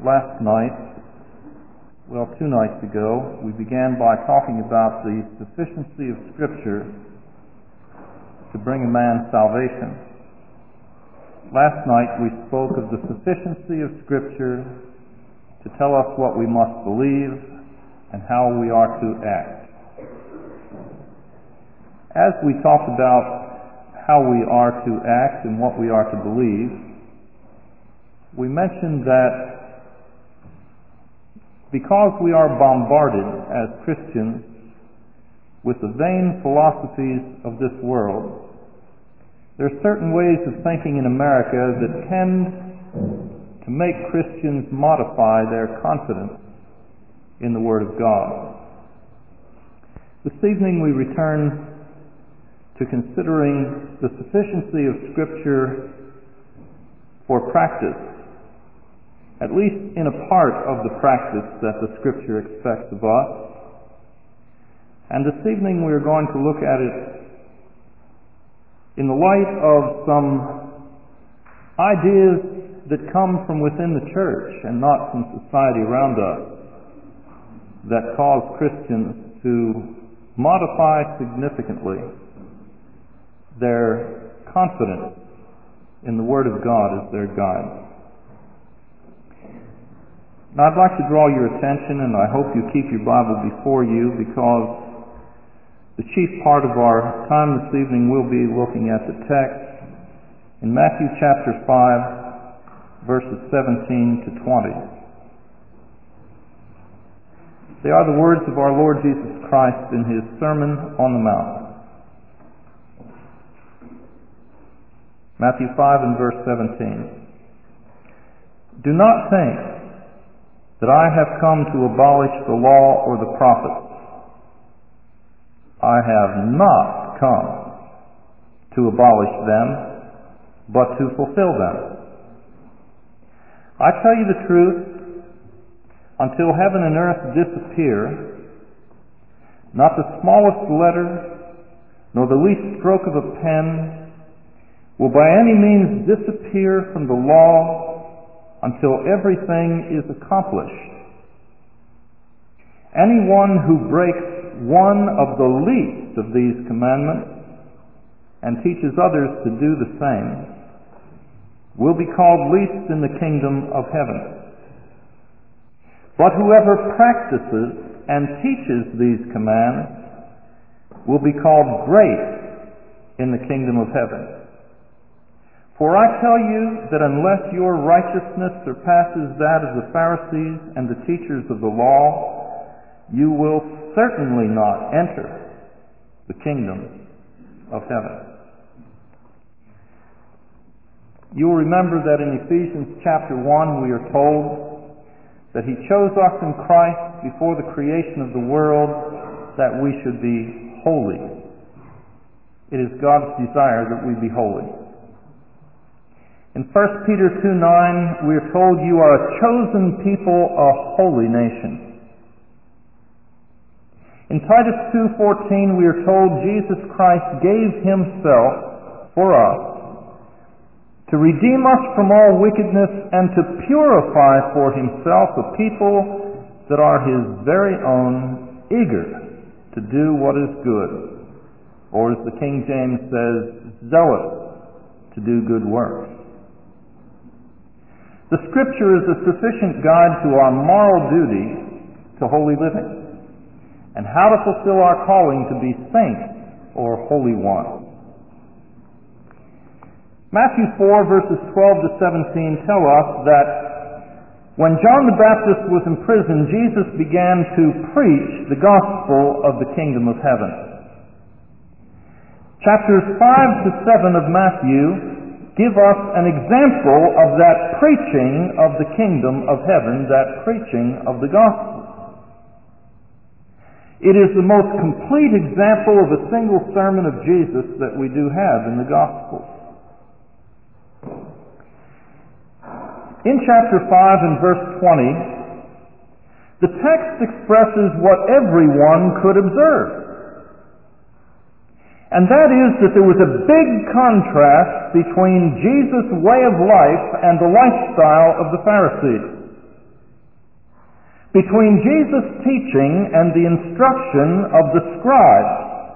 Last night, 2 nights ago, we began by talking about the sufficiency of Scripture to bring a man salvation. Last night we spoke of the sufficiency of Scripture to tell us what we must believe and how we are to act. As we talked about how we are to act and what we are to believe, we mentioned that because we are bombarded as Christians with the vain philosophies of this world, there are certain ways of thinking in America that tend to make Christians modify their confidence in the Word of God. This evening we return to considering the sufficiency of Scripture for practice, at least in a part of the practice that the Scripture expects of us. And this evening we are going to look at it in the light of some ideas that come from within the church and not from society around us that cause Christians to modify significantly their confidence in the Word of God as their guide. Now I'd like to draw your attention, and I hope you keep your Bible before you, because the chief part of our time this evening will be looking at the text in Matthew chapter 5, verses 17 to 20. They are the words of our Lord Jesus Christ in His Sermon on the Mount. Matthew 5 and verse 17. Do not think that I have come to abolish the law or the prophets. I have not come to abolish them, but to fulfill them. I tell you the truth, until heaven and earth disappear, not the smallest letter, nor the least stroke of a pen will by any means disappear from the law until everything is accomplished. Anyone who breaks one of the least of these commandments and teaches others to do the same will be called least in the kingdom of heaven. But whoever practices and teaches these commands will be called great in the kingdom of heaven. For I tell you that unless your righteousness surpasses that of the Pharisees and the teachers of the law, you will certainly not enter the kingdom of heaven. You will remember that in Ephesians chapter 1 we are told that He chose us in Christ before the creation of the world that we should be holy. It is God's desire that we be holy. In 1 Peter 2:9, we are told you are a chosen people, a holy nation. In Titus 2:14, we are told Jesus Christ gave Himself for us to redeem us from all wickedness and to purify for Himself a people that are His very own, eager to do what is good, or as the King James says, zealous to do good works. The Scripture is a sufficient guide to our moral duty to holy living and how to fulfill our calling to be saints or holy ones. Matthew 4 verses 12 to 17 tell us that when John the Baptist was in prison, Jesus began to preach the gospel of the kingdom of heaven. Chapters 5 to 7 of Matthew give us an example of that preaching of the kingdom of heaven, that preaching of the gospel. It is the most complete example of a single sermon of Jesus that we do have in the gospel. In chapter 5 and verse 20, the text expresses what everyone could observe. And that is that there was a big contrast between Jesus' way of life and the lifestyle of the Pharisees. between Jesus' teaching and the instruction of the scribes.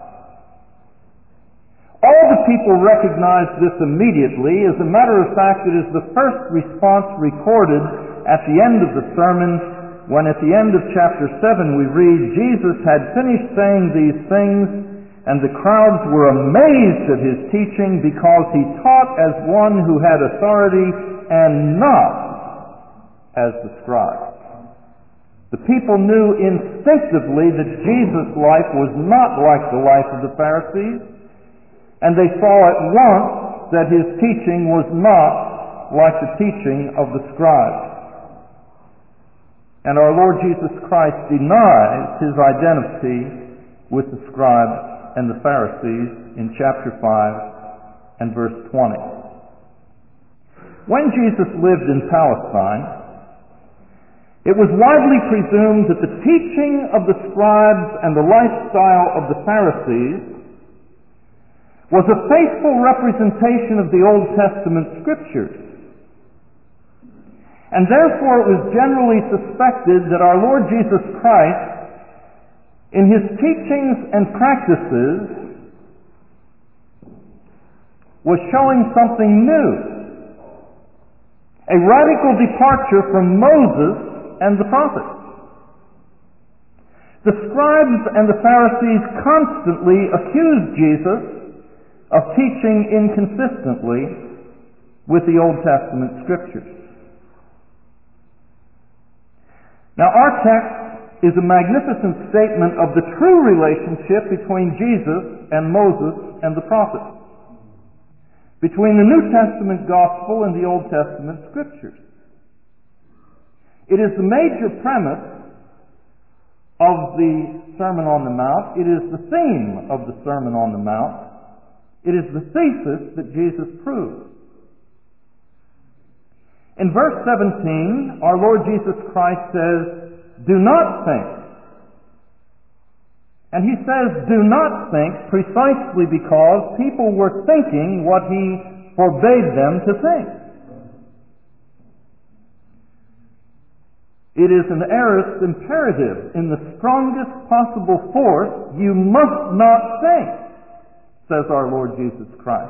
All the people recognized this immediately. As a matter of fact, it is the first response recorded at the end of the sermon, when at the end of chapter 7 we read, Jesus had finished saying these things, and the crowds were amazed at his teaching, because he taught as one who had authority and not as the scribes. The people knew instinctively that Jesus' life was not like the life of the Pharisees, and they saw at once that his teaching was not like the teaching of the scribes. And our Lord Jesus Christ denies his identity with the scribes and the Pharisees in chapter 5 and verse 20. When Jesus lived in Palestine, it was widely presumed that the teaching of the scribes and the lifestyle of the Pharisees was a faithful representation of the Old Testament scriptures. And therefore it was generally suspected that our Lord Jesus Christ, in his teachings and practices, was showing something new, a radical departure from Moses and the prophets. The scribes and the Pharisees constantly accused Jesus of teaching inconsistently with the Old Testament scriptures. Now, our text is a magnificent statement of the true relationship between Jesus and Moses and the prophets, between the New Testament gospel and the Old Testament scriptures. It is the major premise of the Sermon on the Mount. It is the theme of the Sermon on the Mount. It is the thesis that Jesus proved. In verse 17, our Lord Jesus Christ says, "Do not think." And he says, "Do not think," precisely because people were thinking what he forbade them to think. It is an aorist imperative in the strongest possible force. You must not think, says our Lord Jesus Christ.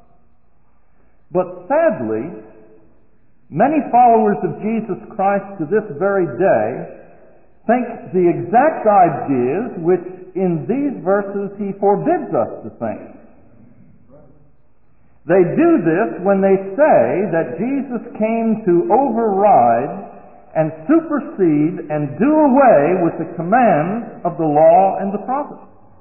But sadly, many followers of Jesus Christ to this very day think the exact ideas which in these verses he forbids us to think. They do this when they say that Jesus came to override and supersede and do away with the commands of the law and the prophets.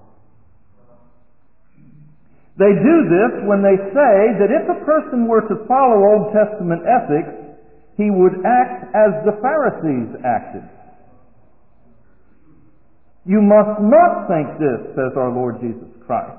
They do this when they say that if a person were to follow Old Testament ethics, he would act as the Pharisees acted. You must not think this, says our Lord Jesus Christ.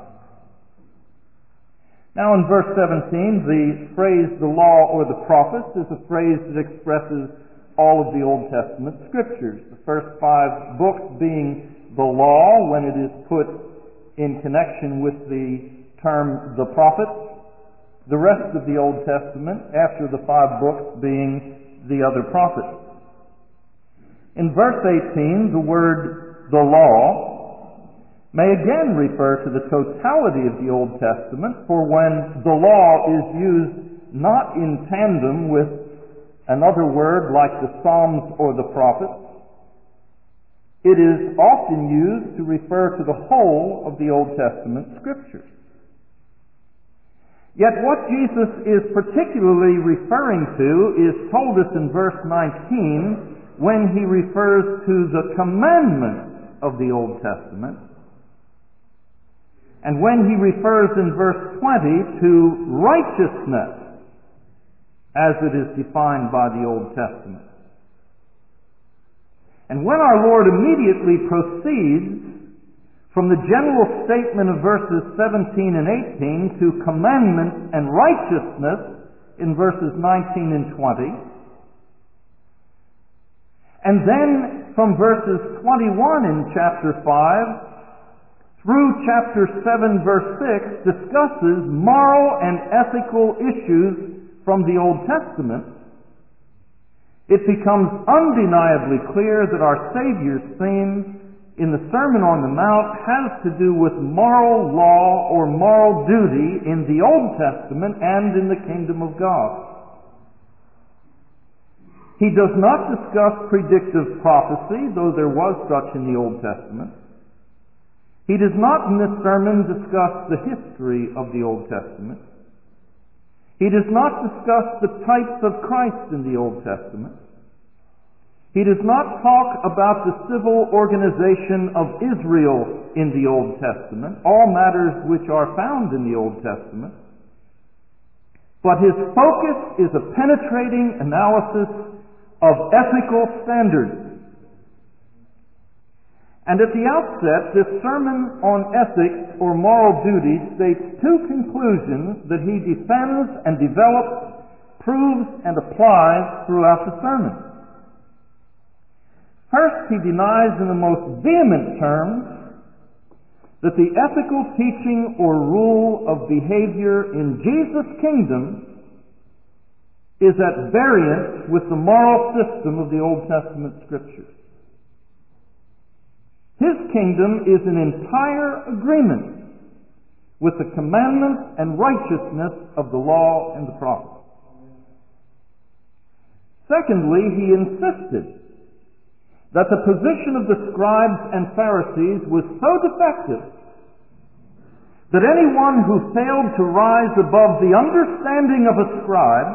Now in verse 17, the phrase the law or the prophets is a phrase that expresses all of the Old Testament scriptures. The first 5 books being the law when it is put in connection with the term the prophets. The rest of the Old Testament after the 5 books being the other prophets. In verse 18, the word the law may again refer to the totality of the Old Testament, for when the law is used not in tandem with another word like the Psalms or the prophets, it is often used to refer to the whole of the Old Testament scriptures. Yet what Jesus is particularly referring to is told us in verse 19 when he refers to the commandments of the Old Testament, and when he refers in verse 20 to righteousness as it is defined by the Old Testament. And when our Lord immediately proceeds from the general statement of verses 17 and 18 to commandments and righteousness in verses 19 and 20, and then from verses 21 in chapter 5 through chapter 7 verse 6 discusses moral and ethical issues from the Old Testament, it becomes undeniably clear that our Savior's theme in the Sermon on the Mount has to do with moral law or moral duty in the Old Testament and in the kingdom of God. He does not discuss predictive prophecy, though there was such in the Old Testament. He does not in this sermon discuss the history of the Old Testament. He does not discuss the types of Christ in the Old Testament. He does not talk about the civil organization of Israel in the Old Testament, all matters which are found in the Old Testament. But his focus is a penetrating analysis of ethical standards. And at the outset, this sermon on ethics or moral duty states two conclusions that he defends and develops, proves and applies throughout the sermon. First, he denies in the most vehement terms that the ethical teaching or rule of behavior in Jesus' kingdom is at variance with the moral system of the Old Testament Scriptures. His kingdom is in entire agreement with the commandments and righteousness of the law and the prophets. Secondly, he insisted that the position of the scribes and Pharisees was so defective that anyone who failed to rise above the understanding of a scribe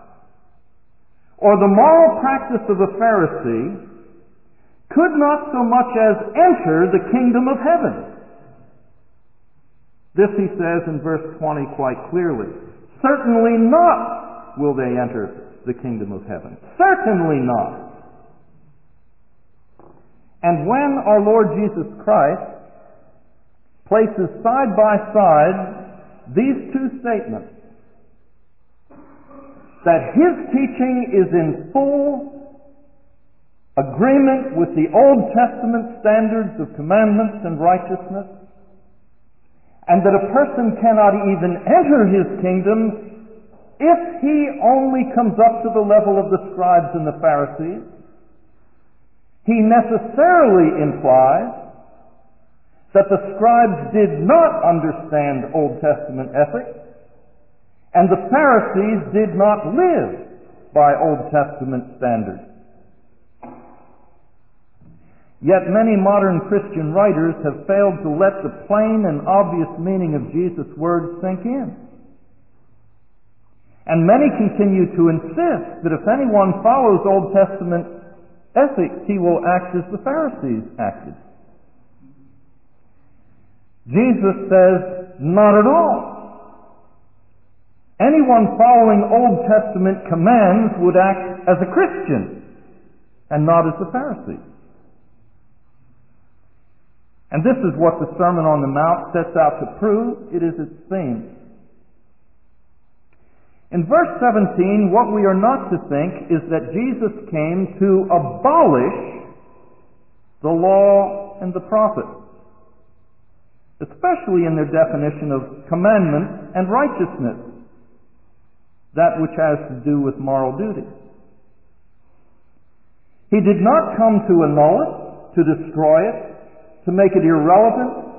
or the moral practice of a Pharisee could not so much as enter the kingdom of heaven. This he says in verse 20 quite clearly. Certainly not will they enter the kingdom of heaven. Certainly not. And when our Lord Jesus Christ places side by side these two statements, that his teaching is in full agreement with the Old Testament standards of commandments and righteousness, and that a person cannot even enter his kingdom if he only comes up to the level of the scribes and the Pharisees, he necessarily implies that the scribes did not understand Old Testament ethics, and the Pharisees did not live by Old Testament standards. Yet many modern Christian writers have failed to let the plain and obvious meaning of Jesus' words sink in. And many continue to insist that if anyone follows Old Testament ethics, he will act as the Pharisees acted. Jesus says, not at all. Anyone following Old Testament commands would act as a Christian and not as the Pharisees. And this is what the Sermon on the Mount sets out to prove. It is its theme. In verse 17, what we are not to think is that Jesus came to abolish the law and the prophets, especially in their definition of commandment and righteousness, that which has to do with moral duty. He did not come to annul it, to destroy it, to make it irrelevant.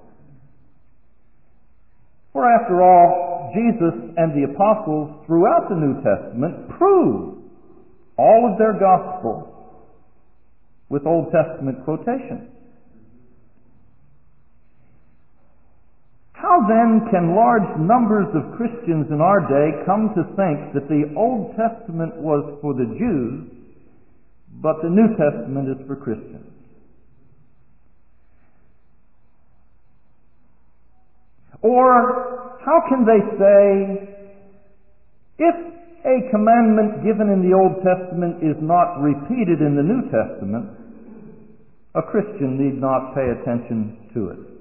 For after all, Jesus and the apostles throughout the New Testament prove all of their gospel with Old Testament quotations. How then can large numbers of Christians in our day come to think that the Old Testament was for the Jews, but the New Testament is for Christians? Or how can they say, if a commandment given in the Old Testament is not repeated in the New Testament, a Christian need not pay attention to it?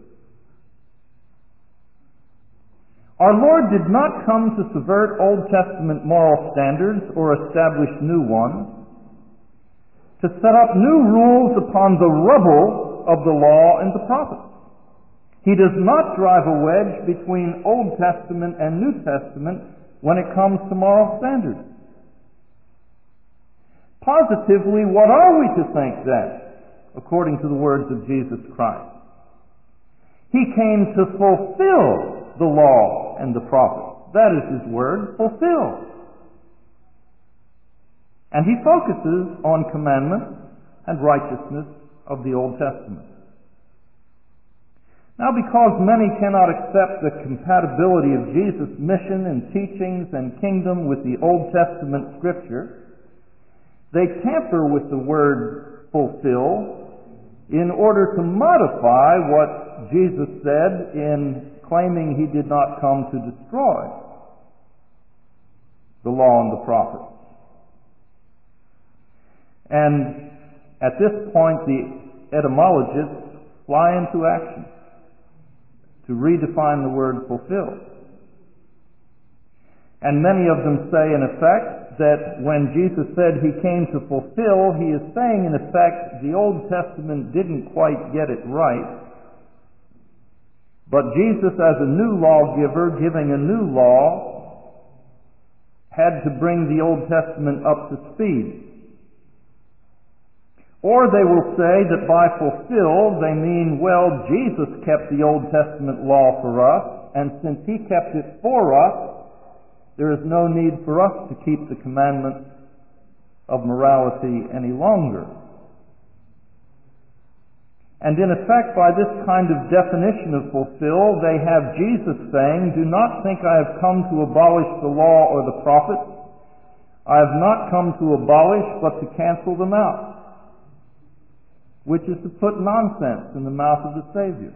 Our Lord did not come to subvert Old Testament moral standards or establish new ones, to set up new rules upon the rubble of the law and the prophets. He does not drive a wedge between Old Testament and New Testament when it comes to moral standards. Positively, what are we to think then, according to the words of Jesus Christ? He came to fulfill the law and the prophets. That is his word, fulfill. And he focuses on commandments and righteousness of the Old Testament. Now, because many cannot accept the compatibility of Jesus' mission and teachings and kingdom with the Old Testament Scripture, they tamper with the word fulfill in order to modify what Jesus said in claiming he did not come to destroy the law and the prophets. And at this point, the etymologists fly into action to redefine the word fulfill. And many of them say, in effect, that when Jesus said he came to fulfill, he is saying, in effect, the Old Testament didn't quite get it right. But Jesus, as a new lawgiver, giving a new law, had to bring the Old Testament up to speed. Or they will say that by fulfill, they mean, well, Jesus kept the Old Testament law for us, and since he kept it for us, there is no need for us to keep the commandments of morality any longer. And in effect, by this kind of definition of fulfill, they have Jesus saying, do not think I have come to abolish the law or the prophets. I have not come to abolish, but to cancel them out, which is to put nonsense in the mouth of the Savior.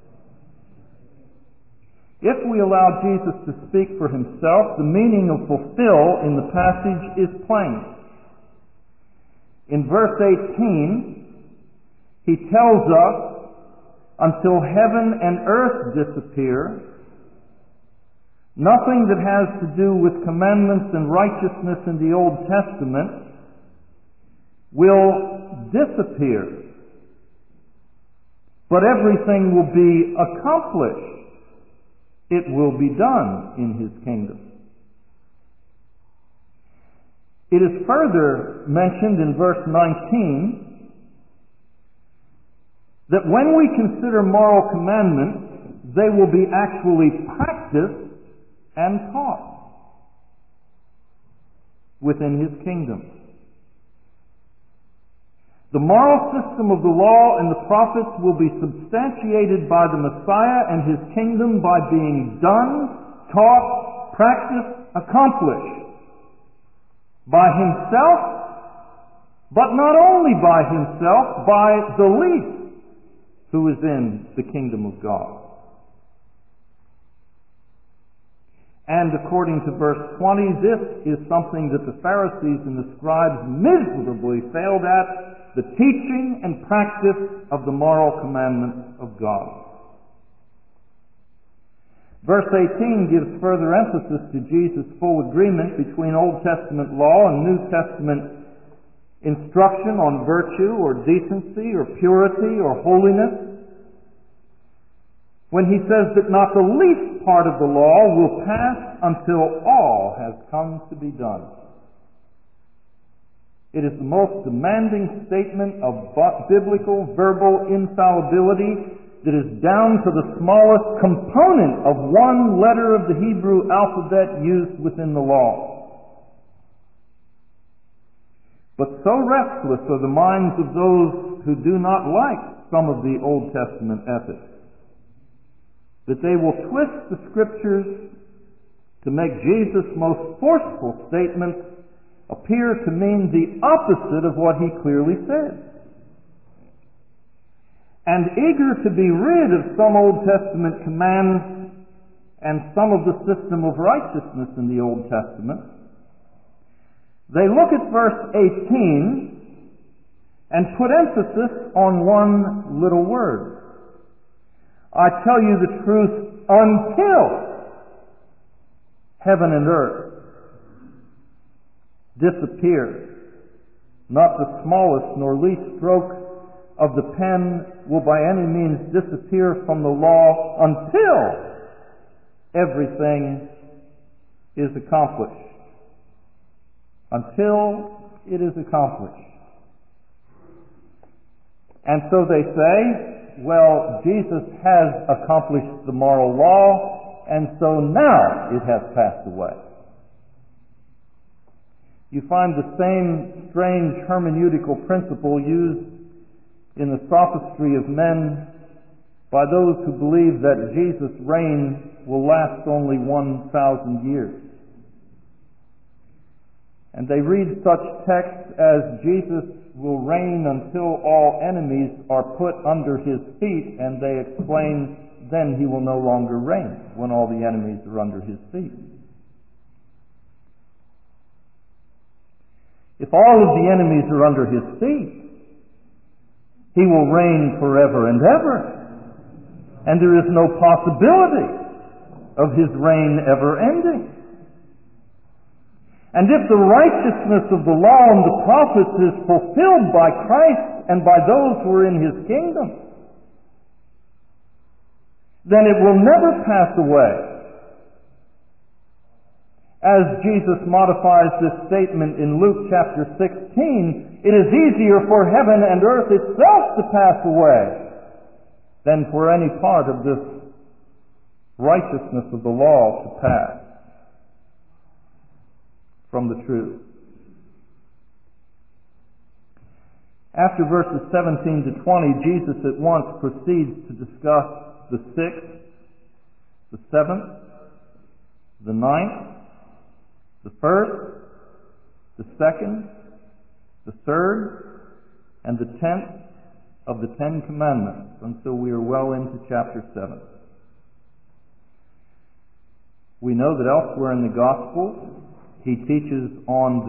If we allow Jesus to speak for himself, the meaning of fulfill in the passage is plain. In verse 18, he tells us, until heaven and earth disappear, nothing that has to do with commandments and righteousness in the Old Testament will disappear. But everything will be accomplished. It will be done in his kingdom. It is further mentioned in verse 19 that when we consider moral commandments, they will be actually practiced and taught within his kingdom. The moral system of the law and the prophets will be substantiated by the Messiah and his kingdom by being done, taught, practiced, accomplished by himself, but not only by himself, by the least who is in the kingdom of God. And according to verse 20, this is something that the Pharisees and the scribes miserably failed at, the teaching and practice of the moral commandments of God. Verse 18 gives further emphasis to Jesus' full agreement between Old Testament law and New Testament instruction on virtue or decency or purity or holiness, when he says that not the least part of the law will pass until all has come to be done. It is the most demanding statement of biblical verbal infallibility that is down to the smallest component of one letter of the Hebrew alphabet used within the law. But so restless are the minds of those who do not like some of the Old Testament ethics that they will twist the Scriptures to make Jesus' most forceful statements appear to mean the opposite of what he clearly said. And eager to be rid of some Old Testament commands and some of the system of righteousness in the Old Testament, they look at verse 18 and put emphasis on one little word. I tell you the truth, until heaven and earth disappear, not the smallest nor least stroke of the pen will by any means disappear from the law until everything is accomplished. Until it is accomplished. And so they say, well, Jesus has accomplished the moral law, and so now it has passed away. You find the same strange hermeneutical principle used in the sophistry of men by those who believe that Jesus' reign will last only 1,000 years. And they read such texts as Jesus will reign until all enemies are put under his feet, and they explain then he will no longer reign when all the enemies are under his feet. If all of the enemies are under his feet, he will reign forever and ever, and there is no possibility of his reign ever ending. And if the righteousness of the law and the prophets is fulfilled by Christ and by those who are in his kingdom, then it will never pass away. As Jesus modifies this statement in Luke chapter 16, it is easier for heaven and earth itself to pass away than for any part of this righteousness of the law to pass from the truth. After verses 17 to 20, Jesus at once proceeds to discuss the 6th, the 7th, the 9th, the 1st, the 2nd, the 3rd, and the 10th of the 10 Commandments until we are well into chapter 7. We know that elsewhere in the Gospels, he teaches on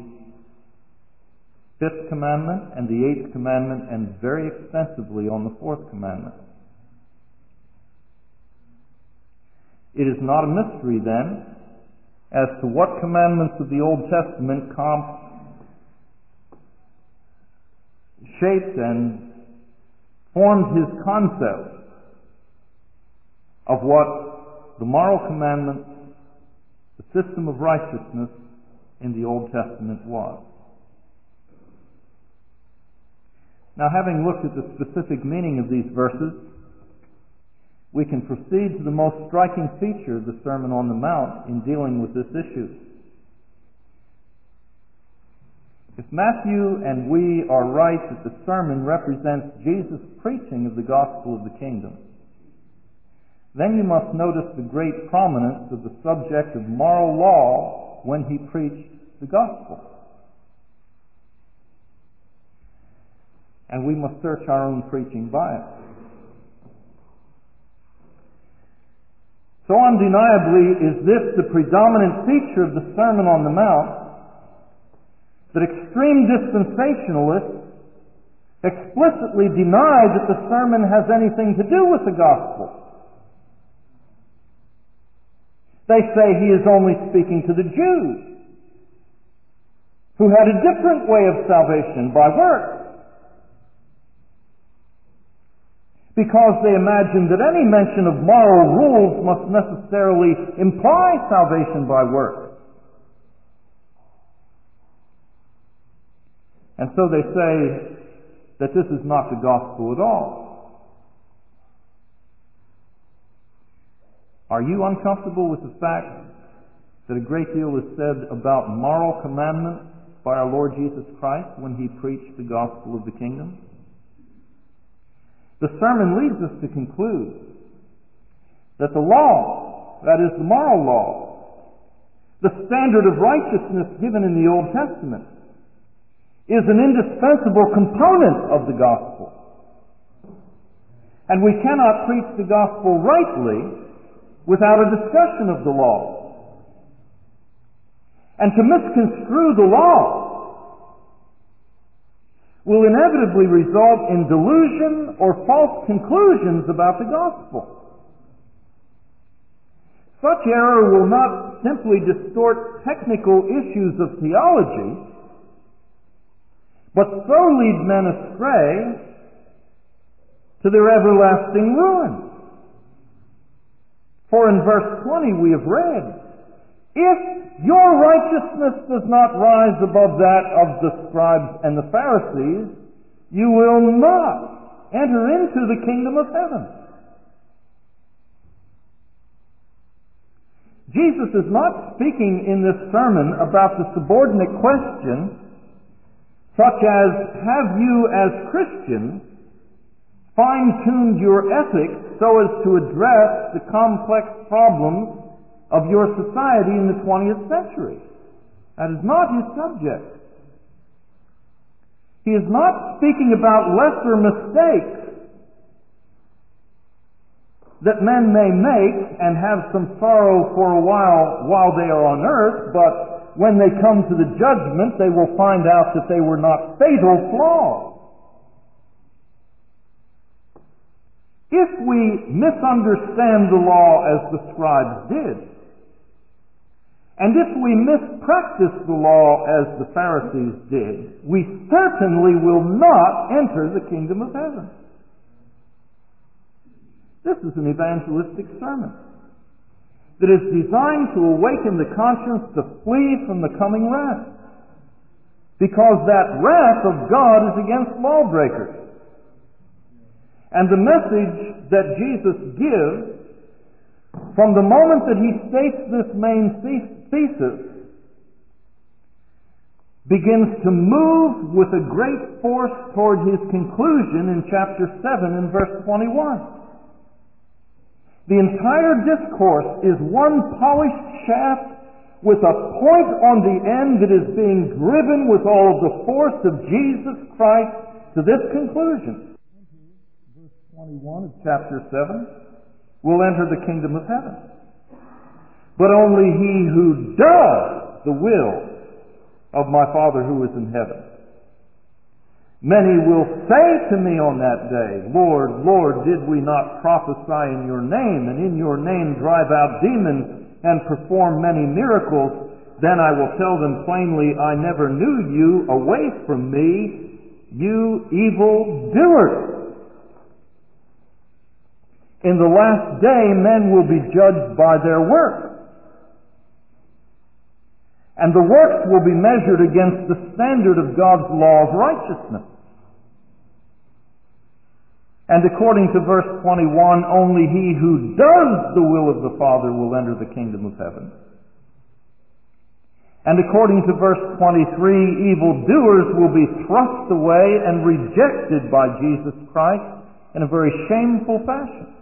the 5th commandment and the 8th commandment, and very extensively on the 4th commandment. It is not a mystery then as to what commandments of the Old Testament shaped and formed his concept of what the moral commandments, the system of righteousness in the Old Testament was. Now, having looked at the specific meaning of these verses, we can proceed to the most striking feature of the Sermon on the Mount in dealing with this issue. If Matthew and we are right that the sermon represents Jesus' preaching of the gospel of the kingdom, then you must notice the great prominence of the subject of moral law when he preached the gospel. And we must search our own preaching by it. So undeniably is this the predominant feature of the Sermon on the Mount, that extreme dispensationalists explicitly deny that the sermon has anything to do with the gospel. They say he is only speaking to the Jews, who had a different way of salvation by works, because they imagine that any mention of moral rules must necessarily imply salvation by works. And so they say that this is not the gospel at all. Are you uncomfortable with the fact that a great deal is said about moral commandments by our Lord Jesus Christ when he preached the gospel of the kingdom? The sermon leads us to conclude that the law, that is the moral law, the standard of righteousness given in the Old Testament, is an indispensable component of the gospel. And we cannot preach the gospel rightly without a discussion of the law. And to misconstrue the law will inevitably result in delusion or false conclusions about the gospel. Such error will not simply distort technical issues of theology, but so lead men astray to their everlasting ruin. For in verse 20 we have read, If your righteousness does not rise above that of the scribes and the Pharisees, you will not enter into the kingdom of heaven. Jesus is not speaking in this sermon about the subordinate question, such as, have you as Christians fine-tuned your ethics so as to address the complex problems of your society in the 20th century? That is not his subject. He is not speaking about lesser mistakes that men may make and have some sorrow for a while they are on earth, but when they come to the judgment, they will find out that they were not fatal flaws. If we misunderstand the law as the scribes did, and if we mispractice the law as the Pharisees did, we certainly will not enter the kingdom of heaven. This is an evangelistic sermon that is designed to awaken the conscience to flee from the coming wrath, because that wrath of God is against lawbreakers. And the message that Jesus gives from the moment that he states this main thesis begins to move with a great force toward his conclusion in chapter 7 and verse 21. The entire discourse is one polished shaft with a point on the end that is being driven with all of the force of Jesus Christ to this conclusion. Verse 21 of chapter 7 will enter the kingdom of heaven. But only he who does the will of my Father who is in heaven. Many will say to me on that day, Lord, Lord, did we not prophesy in your name, and in your name drive out demons and perform many miracles? Then I will tell them plainly, I never knew you. Away from me, you evil doers. In the last day, men will be judged by their works. And the works will be measured against the standard of God's law of righteousness. And according to verse 21, only he who does the will of the Father will enter the kingdom of heaven. And according to verse 23, evildoers will be thrust away and rejected by Jesus Christ in a very shameful fashion.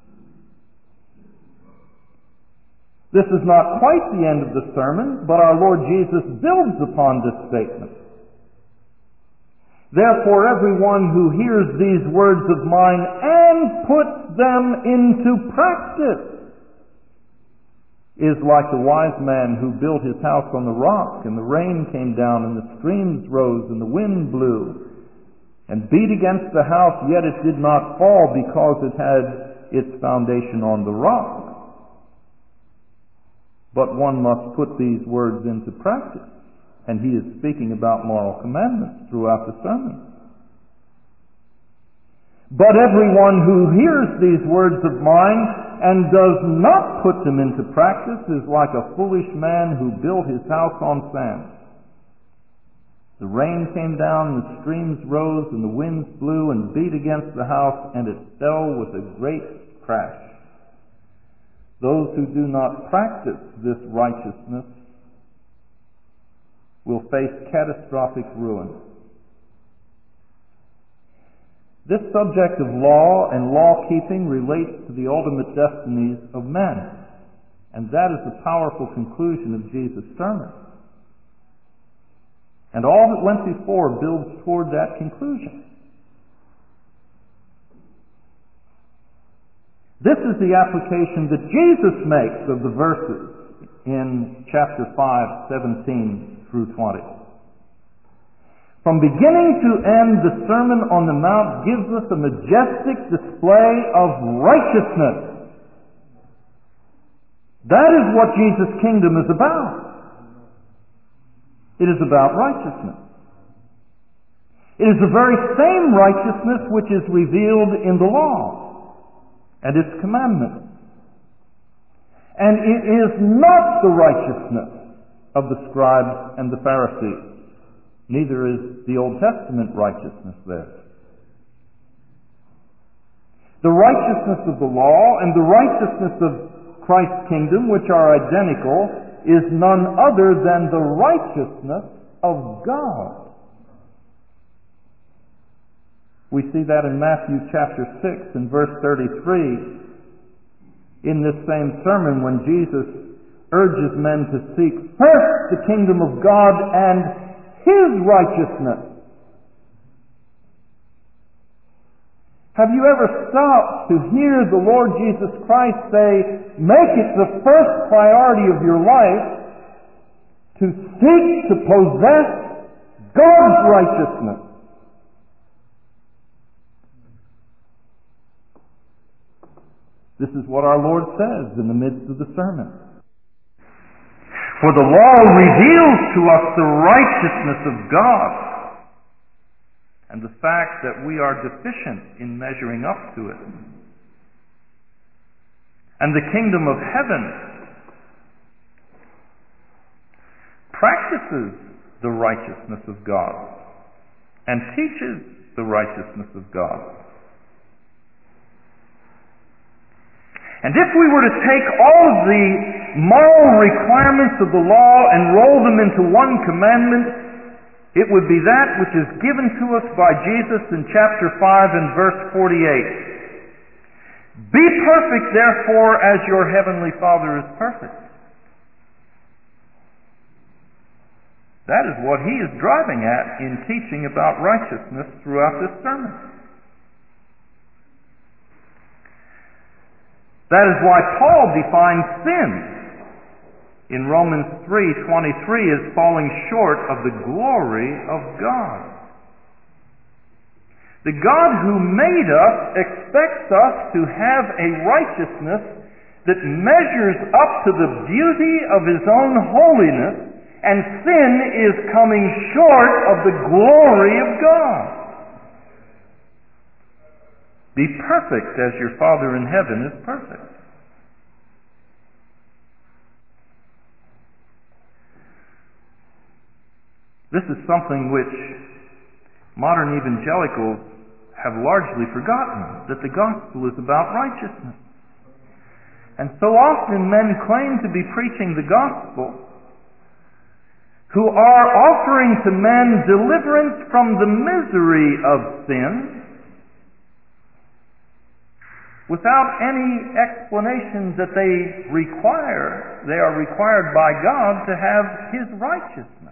This is not quite the end of the sermon, but our Lord Jesus builds upon this statement. Therefore, everyone who hears these words of mine and puts them into practice is like a wise man who built his house on the rock, and the rain came down, and the streams rose, and the wind blew, and beat against the house, yet it did not fall, because it had its foundation on the rock. But one must put these words into practice. And he is speaking about moral commandments throughout the sermon. But everyone who hears these words of mine and does not put them into practice is like a foolish man who built his house on sand. The rain came down, the streams rose, and the winds blew and beat against the house, and it fell with a great crash. Those who do not practice this righteousness will face catastrophic ruin. This subject of law and law-keeping relates to the ultimate destinies of men, and that is the powerful conclusion of Jesus' sermon. And all that went before builds toward that conclusion. This is the application that Jesus makes of the verses in chapter 5, 17 through 20. From beginning to end, the Sermon on the Mount gives us a majestic display of righteousness. That is what Jesus' kingdom is about. It is about righteousness. It is the very same righteousness which is revealed in the law and its commandments. And it is not the righteousness of the scribes and the Pharisees. Neither is the Old Testament righteousness there. The righteousness of the law and the righteousness of Christ's kingdom, which are identical, is none other than the righteousness of God. We see that in Matthew chapter 6 and verse 33. In this same sermon, when Jesus urges men to seek first the kingdom of God and His righteousness. Have you ever stopped to hear the Lord Jesus Christ say, make it the first priority of your life to seek to possess God's righteousness? This is what our Lord says in the midst of the sermon. For the law reveals to us the righteousness of God and the fact that we are deficient in measuring up to it. And the kingdom of heaven practices the righteousness of God and teaches the righteousness of God. And if we were to take all of the moral requirements of the law and roll them into one commandment, it would be that which is given to us by Jesus in chapter 5 and verse 48. Be perfect, therefore, as your heavenly Father is perfect. That is what he is driving at in teaching about righteousness throughout this sermon. That is why Paul defines sin in Romans 3:23 as falling short of the glory of God. The God who made us expects us to have a righteousness that measures up to the beauty of His own holiness, and sin is coming short of the glory of God. Be perfect as your Father in heaven is perfect. This is something which modern evangelicals have largely forgotten, that the gospel is about righteousness. And so often men claim to be preaching the gospel, who are offering to men deliverance from the misery of sin, without any explanation that they require. They are required by God to have His righteousness.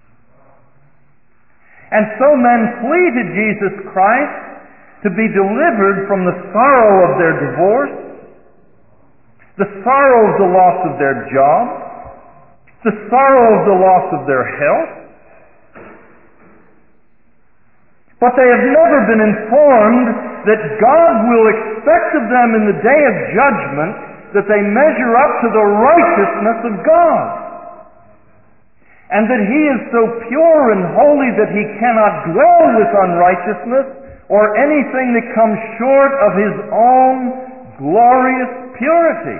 And so men flee to Jesus Christ to be delivered from the sorrow of their divorce, the sorrow of the loss of their job, the sorrow of the loss of their health. But they have never been informed that God will expect of them in the day of judgment that they measure up to the righteousness of God. And that He is so pure and holy that He cannot dwell with unrighteousness or anything that comes short of His own glorious purity.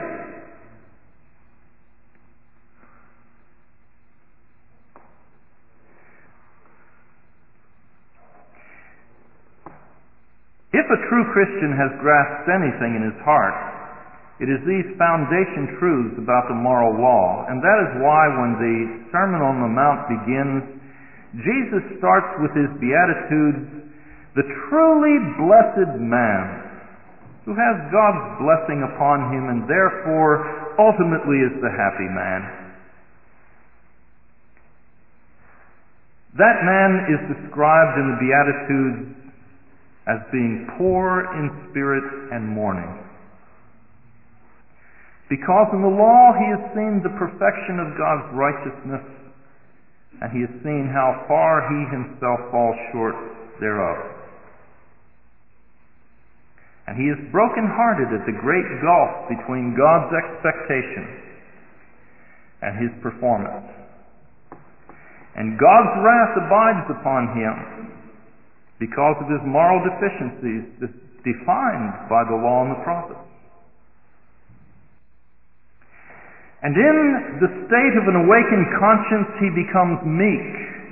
If a true Christian has grasped anything in his heart, it is these foundation truths about the moral law. And that is why when the Sermon on the Mount begins, Jesus starts with His Beatitudes, the truly blessed man, who has God's blessing upon him and therefore ultimately is the happy man. That man is described in the Beatitudes as being poor in spirit and mourning. Because in the law he has seen the perfection of God's righteousness, and he has seen how far he himself falls short thereof. And he is broken-hearted at the great gulf between God's expectation and his performance. And God's wrath abides upon him because of his moral deficiencies defined by the law and the prophets. And in the state of an awakened conscience, he becomes meek,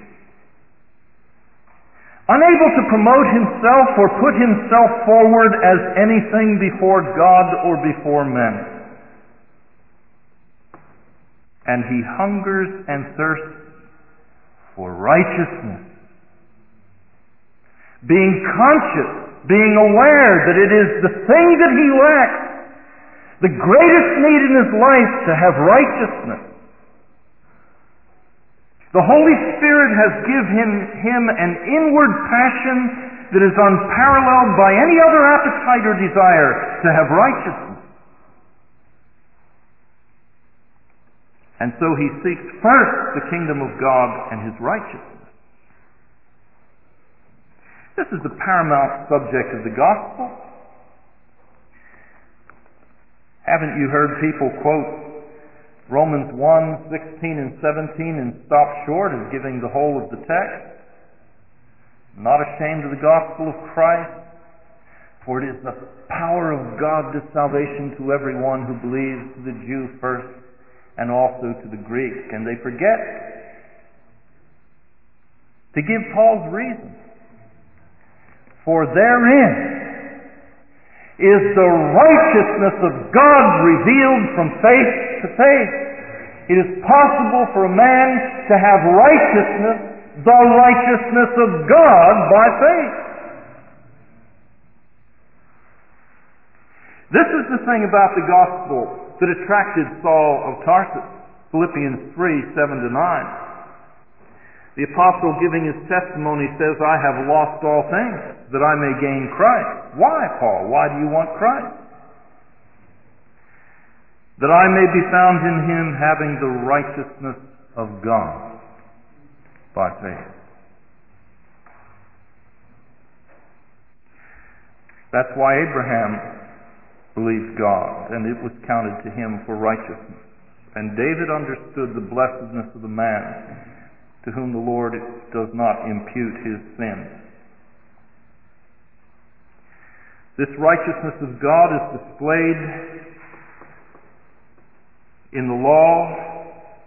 unable to promote himself or put himself forward as anything before God or before men. And he hungers and thirsts for righteousness, being conscious, being aware that it is the thing that he lacks, the greatest need in his life, to have righteousness. The Holy Spirit has given him an inward passion that is unparalleled by any other appetite or desire, to have righteousness. And so he seeks first the kingdom of God and his righteousness. This is the paramount subject of the gospel. Haven't you heard people quote Romans 1:16 and 17 and stop short of giving the whole of the text? Not ashamed of the gospel of Christ, for it is the power of God to salvation to everyone who believes, to the Jew first and also to the Greek. And they forget to give Paul's reason. For therein is the righteousness of God revealed from faith to faith. It is possible for a man to have righteousness, the righteousness of God, by faith. This is the thing about the gospel that attracted Saul of Tarsus. Philippians 3:7-9. The apostle, giving his testimony, says, I have lost all things that I may gain Christ. Why, Paul? Why do you want Christ? That I may be found in him, having the righteousness of God by faith. That's why Abraham believed God, and it was counted to him for righteousness. And David understood the blessedness of the man to whom the Lord does not impute his sin. This righteousness of God is displayed in the law,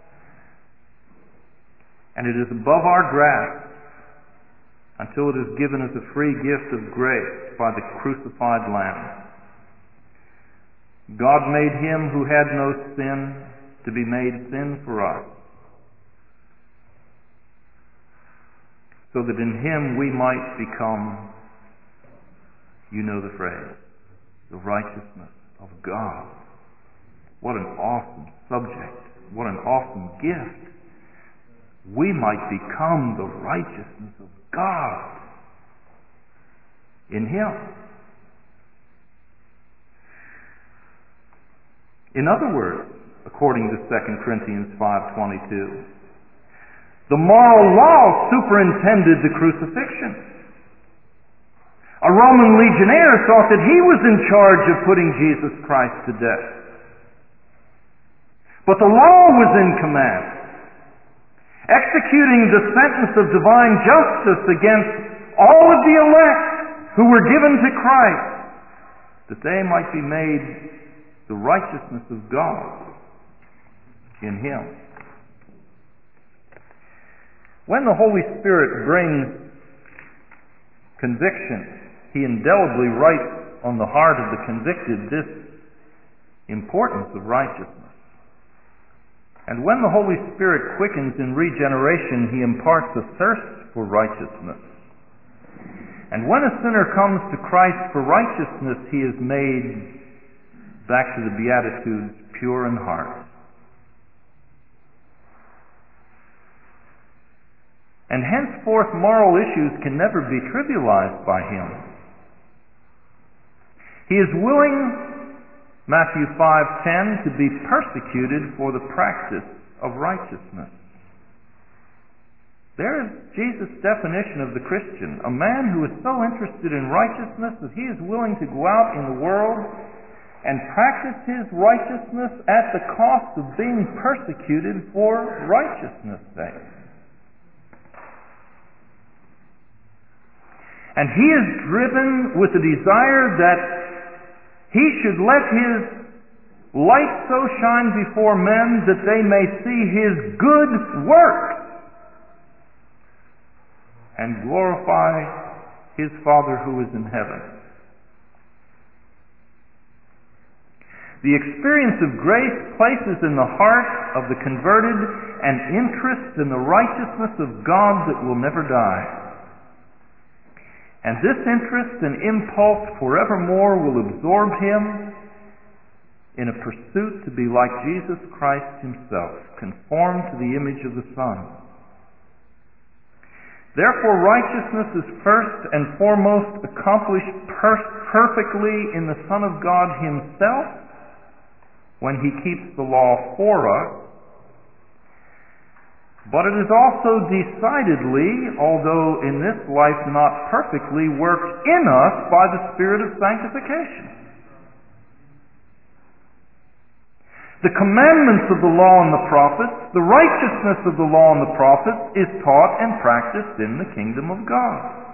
and it is above our grasp until it is given as a free gift of grace by the crucified Lamb. God made him who had no sin to be made sin for us, so that in him we might become, you know the phrase, the righteousness of God. What an awesome subject. What an awesome gift. We might become the righteousness of God in him. In other words, according to 2 Corinthians 5:22, the moral law superintended the crucifixion. A Roman legionnaire thought that he was in charge of putting Jesus Christ to death. But the law was in command, executing the sentence of divine justice against all of the elect who were given to Christ, that they might be made the righteousness of God in him. When the Holy Spirit brings conviction, he indelibly writes on the heart of the convicted this importance of righteousness. And when the Holy Spirit quickens in regeneration, he imparts a thirst for righteousness. And when a sinner comes to Christ for righteousness, he is made, back to the Beatitudes, pure in heart. And henceforth moral issues can never be trivialized by him. He is willing, Matthew 5:10, to be persecuted for the practice of righteousness. There is Jesus' definition of the Christian, a man who is so interested in righteousness that he is willing to go out in the world and practice his righteousness at the cost of being persecuted for righteousness' sake. And he is driven with the desire that he should let his light so shine before men that they may see His good works and glorify His Father who is in heaven. The experience of grace places in the heart of the converted an interest in the righteousness of God that will never die. And this interest and impulse forevermore will absorb him in a pursuit to be like Jesus Christ Himself, conformed to the image of the Son. Therefore, righteousness is first and foremost accomplished perfectly in the Son of God Himself when He keeps the law for us, but it is also decidedly, although in this life not perfectly, worked in us by the Spirit of sanctification. The commandments of the law and the prophets, the righteousness of the law and the prophets, is taught and practiced in the kingdom of God.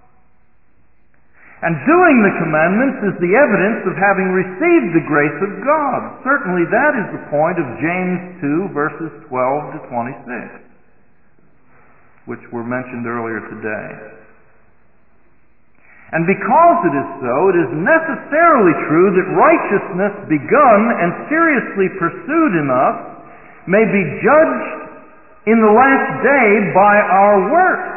And doing the commandments is the evidence of having received the grace of God. Certainly that is the point of James 2, verses 12 to 26, which were mentioned earlier today. And because it is so, it is necessarily true that righteousness begun and seriously pursued in us may be judged in the last day by our works.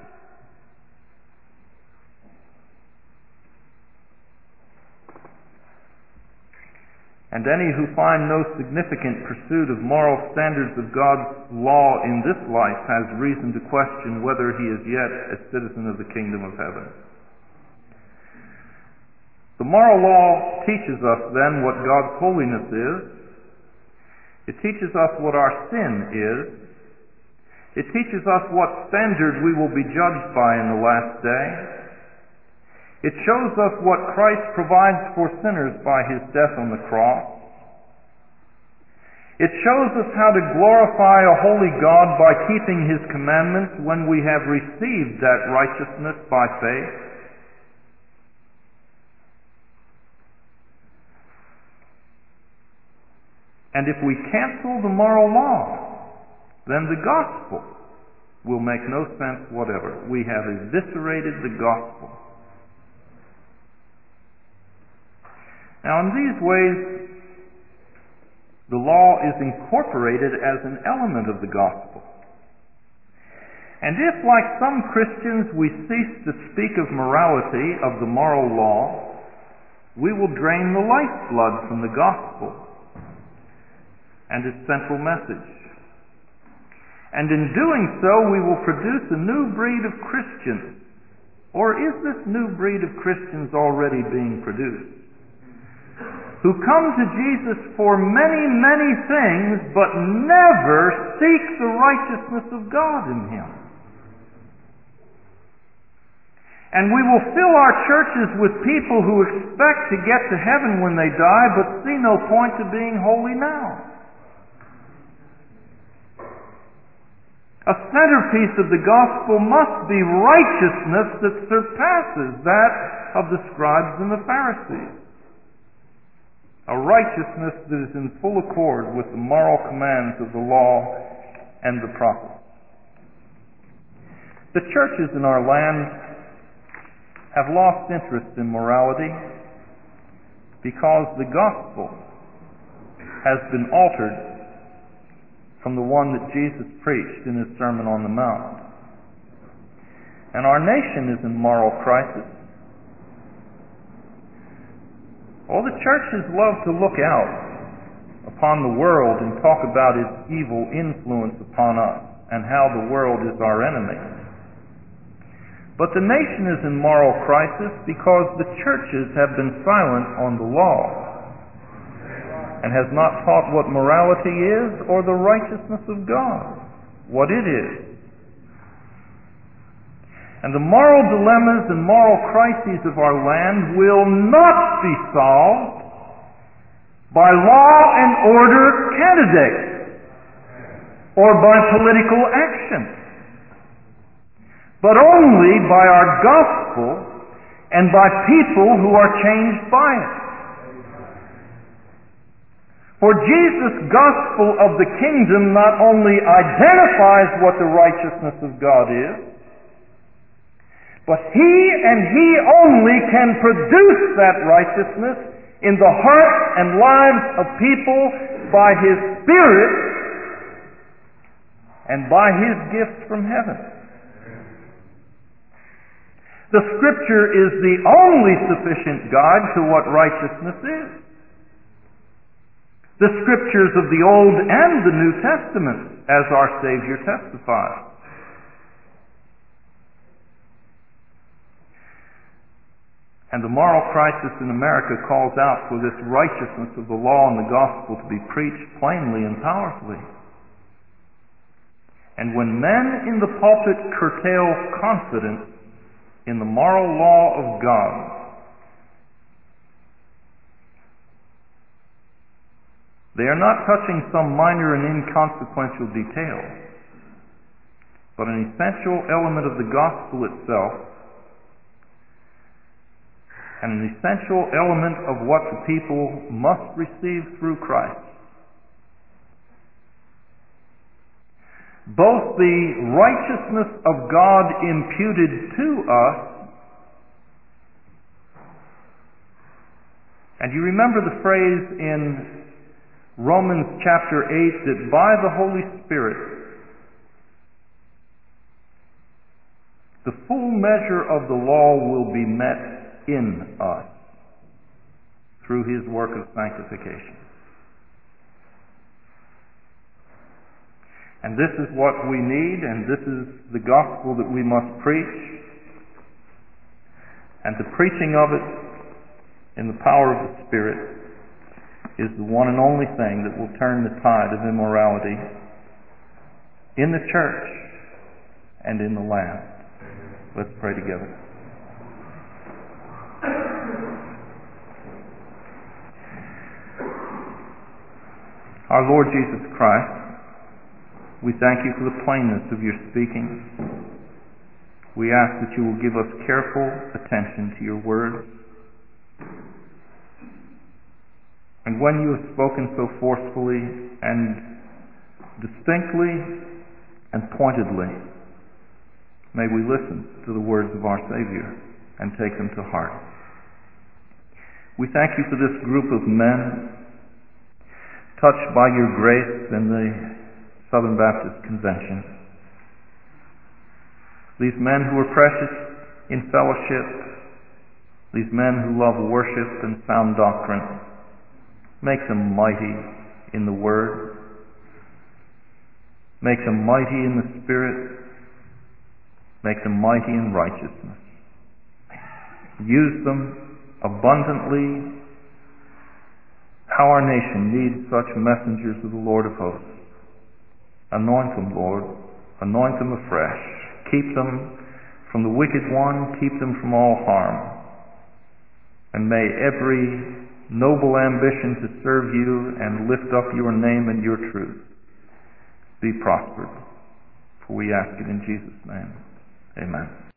And any who find no significant pursuit of moral standards of God's law in this life has reason to question whether he is yet a citizen of the kingdom of heaven. The moral law teaches us then what God's holiness is. It teaches us what our sin is. It teaches us what standard we will be judged by in the last day. It shows us what Christ provides for sinners by His death on the cross. It shows us how to glorify a holy God by keeping His commandments when we have received that righteousness by faith. And if we cancel the moral law, then the gospel will make no sense whatever. We have eviscerated the gospel. Now, in these ways, the law is incorporated as an element of the gospel. And if, like some Christians, we cease to speak of morality, of the moral law, we will drain the lifeblood from the gospel and its central message. And in doing so, we will produce a new breed of Christians. Or is this new breed of Christians already being produced? Who come to Jesus for many, many things, but never seek the righteousness of God in Him. And we will fill our churches with people who expect to get to heaven when they die, but see no point to being holy now. A centerpiece of the gospel must be righteousness that surpasses that of the scribes and the Pharisees. A righteousness that is in full accord with the moral commands of the law and the prophets. The churches in our land have lost interest in morality because the gospel has been altered from the one that Jesus preached in His Sermon on the Mount. And our nation is in moral crisis. All the churches love to look out upon the world and talk about its evil influence upon us and how the world is our enemy. But the nation is in moral crisis because the churches have been silent on the law and has not taught what morality is or the righteousness of God, what it is. And the moral dilemmas and moral crises of our land will not be solved by law and order candidates or by political action, but only by our gospel and by people who are changed by it. For Jesus' gospel of the kingdom not only identifies what the righteousness of God is, but He and He only can produce that righteousness in the hearts and lives of people by His Spirit and by His gift from heaven. The Scripture is the only sufficient guide to what righteousness is. The Scriptures of the Old and the New Testament, as our Savior testifies. And the moral crisis in America calls out for this righteousness of the law and the gospel to be preached plainly and powerfully. And when men in the pulpit curtail confidence in the moral law of God, they are not touching some minor and inconsequential detail, but an essential element of the gospel itself, and an essential element of what the people must receive through Christ. Both the righteousness of God imputed to us, and you remember the phrase in Romans chapter 8 that by the Holy Spirit the full measure of the law will be met in us through His work of sanctification. And this is what we need, and this is the gospel that we must preach. And the preaching of it in the power of the Spirit is the one and only thing that will turn the tide of immorality in the church and in the land. Let's pray together. Our Lord Jesus Christ, we thank You for the plainness of Your speaking. We ask that You will give us careful attention to Your words. And when You have spoken so forcefully and distinctly and pointedly, may we listen to the words of our Savior and take them to heart. We thank You for this group of men touched by Your grace in the Southern Baptist Convention. These men who are precious in fellowship, these men who love worship and sound doctrine. Make them mighty in the Word. Make them mighty in the Spirit. Make them mighty in righteousness. Use them abundantly. How our nation needs such messengers of the Lord of hosts. Anoint them, Lord. Anoint them afresh. Keep them from the wicked one. Keep them from all harm. And may every noble ambition to serve You and lift up Your name and Your truth be prospered. For we ask it in Jesus' name. Amen.